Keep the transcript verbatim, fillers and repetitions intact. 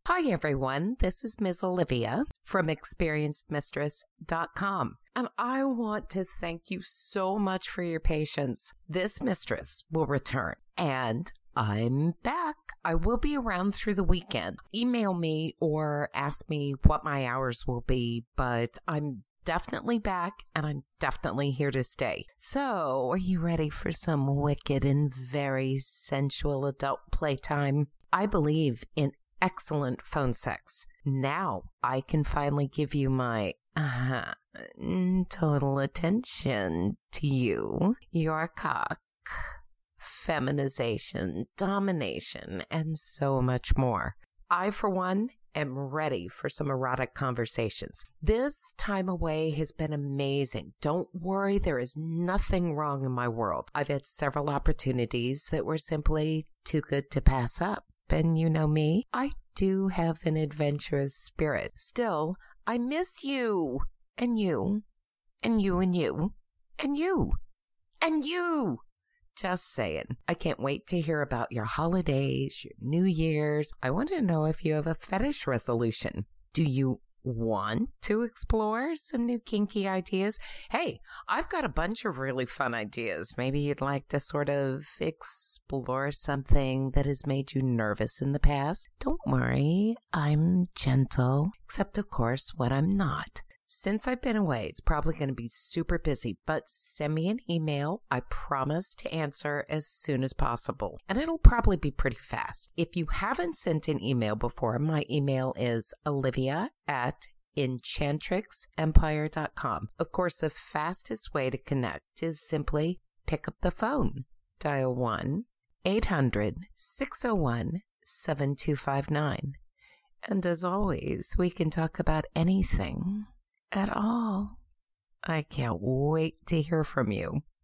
Hi, everyone. This is Miz Olivia from experienced mistress dot com. And I want to thank you so much for your patience. This mistress will return, and I'm back. I will be around through the weekend. Email me or ask me what my hours will be, but I'm definitely back, and I'm definitely here to stay. So, are you ready for some wicked and very sensual adult playtime? I believe in excellent phone sex. Now I can finally give you my uh, total attention to you, your cock, feminization, domination, and so much more. I, for one, am ready for some erotic conversations. This time away has been amazing. Don't worry, there is nothing wrong in my world. I've had several opportunities that were simply too good to pass up. And you know me, I do have an adventurous spirit. Still, I miss you, and you, and you, and you, and you, and you. Just saying. I can't wait to hear about your holidays, your New Year's. I want to know if you have a fetish resolution. Do you want to explore some new kinky ideas? Hey, I've got a bunch of really fun ideas. Maybe you'd like to sort of explore something that has made you nervous in the past. Don't worry, I'm gentle, except of course when I'm not. Since I've been away, it's probably going to be super busy, but send me an email. I promise to answer as soon as possible, and it'll probably be pretty fast. If you haven't sent an email before, my email is olivia at enchantrix empire dot com. Of course, the fastest way to connect is simply pick up the phone. Dial one eight hundred six oh one seven two five nine. And as always, we can talk about anything at all. I can't wait to hear from you.